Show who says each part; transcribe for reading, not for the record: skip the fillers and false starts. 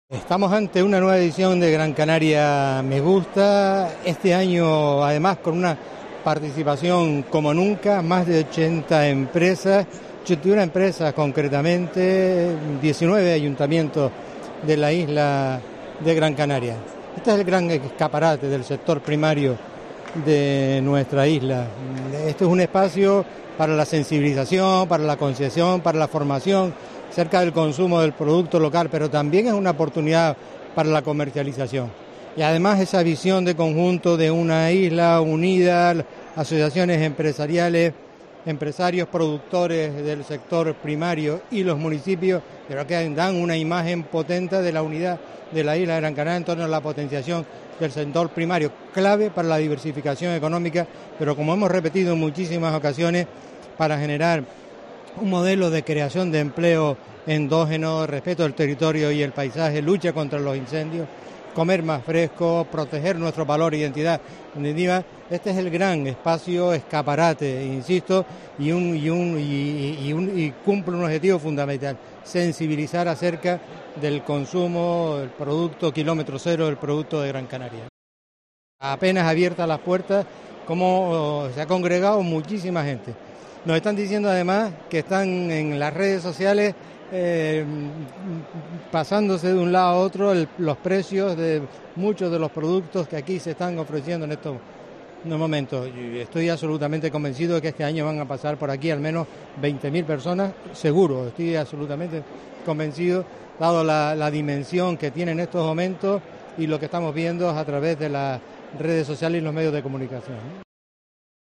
Speaker 1: Estamos ante una nueva edición de Gran Canaria Me Gusta, este año además con una participación como nunca, más de 80 empresas, 81 empresas concretamente, 19 ayuntamientos de la isla de Gran Canaria. Este es el gran escaparate del sector primario de nuestra isla. Este es un espacio para la sensibilización, para la concienciación, para la formación cerca del consumo del producto local, pero también es una oportunidad para la comercialización. Y además esa visión de conjunto de una isla unida, asociaciones empresariales, empresarios productores del sector primario y los municipios, creo que dan una imagen potente de la unidad de la isla de Gran Canaria en torno a la potenciación del sector primario, clave para la diversificación económica, pero como hemos repetido en muchísimas ocasiones, para generar un modelo de creación de empleo endógeno, respeto del territorio y el paisaje, lucha contra los incendios, comer más fresco, proteger nuestro valor e identidad. En definitiva, este es el gran espacio escaparate, insisto, y cumple un objetivo fundamental: sensibilizar acerca del consumo del producto kilómetro cero, del producto de Gran Canaria. Apenas abiertas las puertas, como se ha congregado muchísima gente. Nos están diciendo además que están en las redes sociales pasándose de un lado a otro los precios de muchos de los productos que aquí se están ofreciendo en estos momentos. Y estoy absolutamente convencido de que este año van a pasar por aquí al menos 20.000 personas, seguro, estoy absolutamente convencido, dado la dimensión que tiene en estos momentos y lo que estamos viendo a través de las redes sociales y los medios de comunicación.